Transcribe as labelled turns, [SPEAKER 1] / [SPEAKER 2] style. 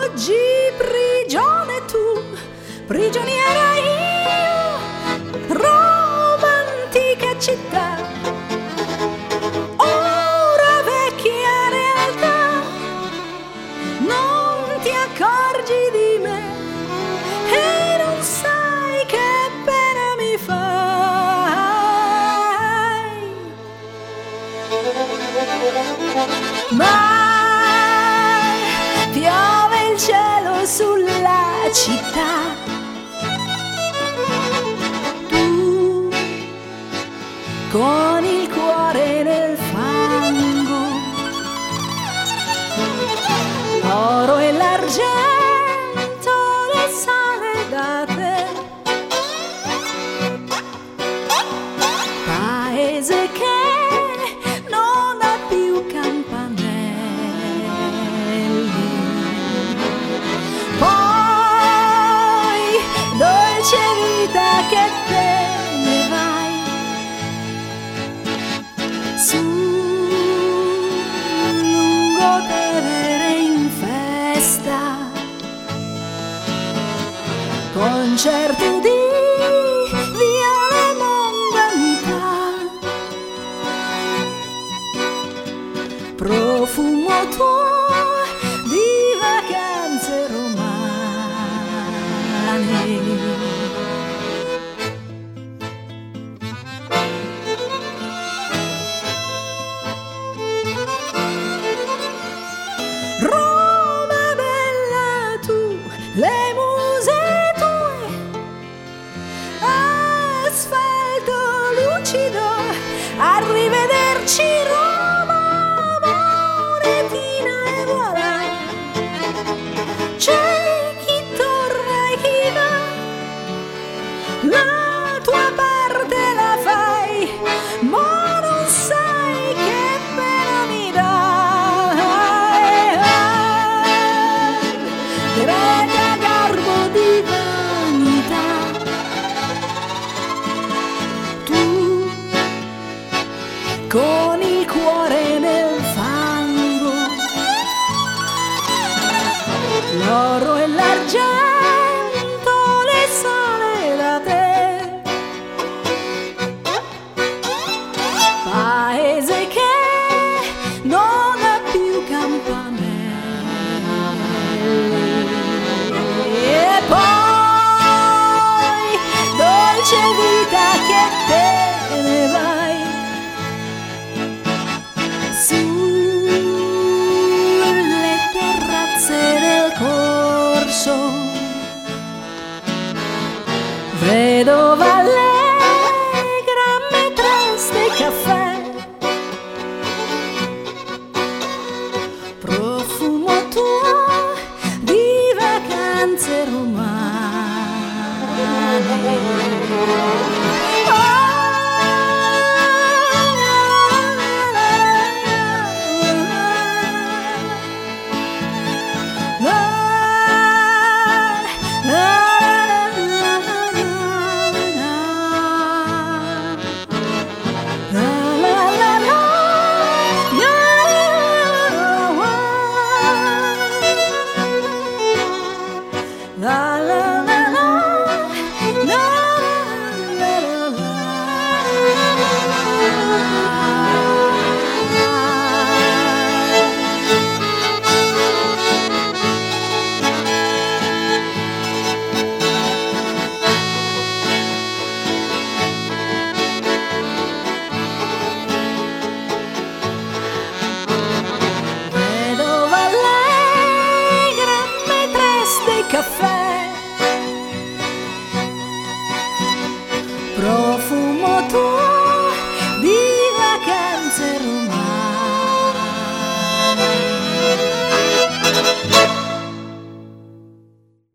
[SPEAKER 1] oggi prigione tu, prigioniera io, Roma antica città, ora vecchia realtà, non ti accorgi di me e non sai che pena mi fai, ma piove il cielo sulla città, tu con il cuore nel fango, l'oro e l'argento le sale date, paese che non ha più campanelli, poi dolce vita che te ne vai su lungo Tevere in festa, concerto di viole mondanità, profumo tuo di vacanze romane. Roma bella tu, le muse tue, asfalto lucido, arrivederci Roma, monetina e voilà, c'è chi torna e chi va, la tua parte la fai, ma non sai che pena mi dai, greta garbo di vanità, tu con il cuore nel fango, l'oro e l'argento le sale da te, paese che non ha più campanelli, e poi dolce vita che te ne vai sulle terrazze del corso, vedova allegra maîtresse dei caffè, profumo tuo di vacanze romane. La la la la, la la la vedova allegra maîtresse dei caffè, profumo tuo